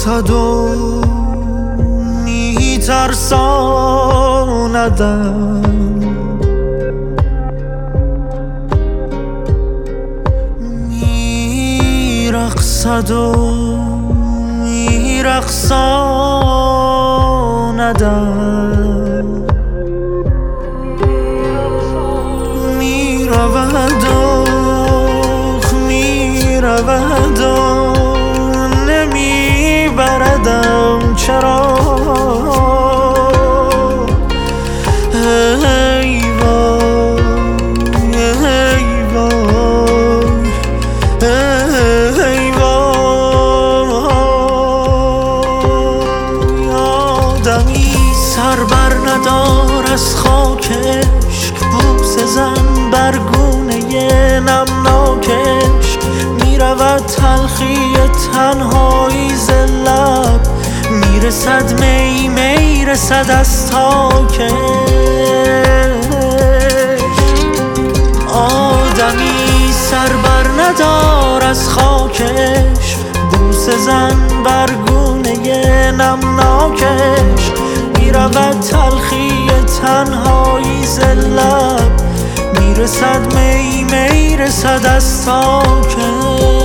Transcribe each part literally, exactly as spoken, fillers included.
رقصد و میترساندم، میرقصد و میرقصاندم، میرود و میرود و نمیبردم چرا؟ ای وای ای وای ای وای. آدمی سر بر ندار از خاک عشق، بوسه زن بر گونه نمناکش. میرود تلخی تنهایی ز لب، میرسد می میرسد از تاکش. آدمی سر بر ندار از خاکش، بوسه زن بر گونه نمناکش. میرود تلخی تنهایی ز لب، میرسد می میرسد از تاکش.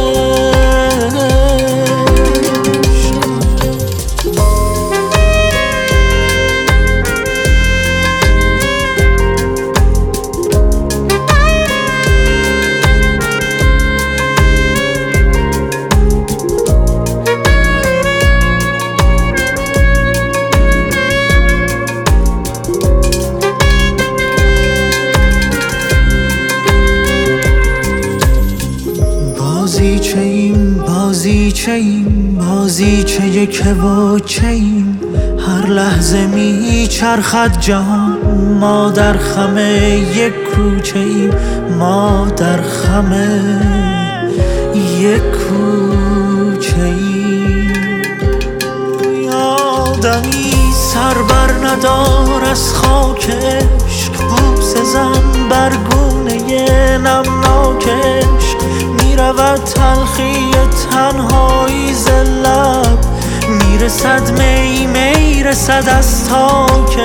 بازیچه ایم بازیچه ایم بازیچه که و چه ایم، هر لحظه میچرخد جهان. ما در خم یک کوچه ایم، ما در خم یک کوچه ایم. آدمی سر بر ندار از خاک عشق، بوسه زن بر گونه نمناکش. میرود تلخی تنهایی ز لب، میرسد می میرسد از تاکش.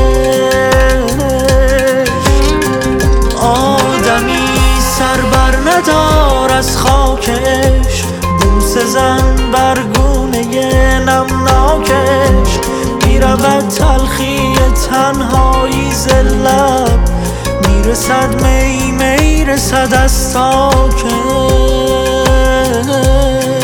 آدمی سر بر ندار از خاکش، بوسه زن بر گونه نمناکش. میرود تلخی تنهایی ز لب، میرسد می میرسد از تاکش.